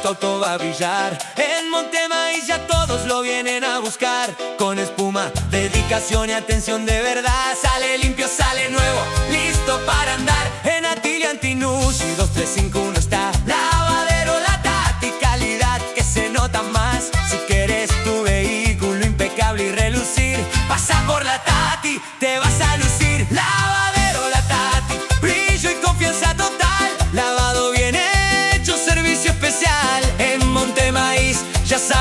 tu auto va a brillar. En Montemaíz ya todos lo vienen a buscar. Con espuma, dedicación y atención de verdad. Sale limpio, sale nuevo, listo para andar. En Atilia Antinus y 2351 está Lavadero La Tati, calidad que se nota más. Si quieres tu vehículo impecable y relucir, pasa por La Tati, te vas a lucir. Lavadero La Tati, brillo y confianza total. Lavado bien hecho, servicio especial. En Montemaíz ya sabes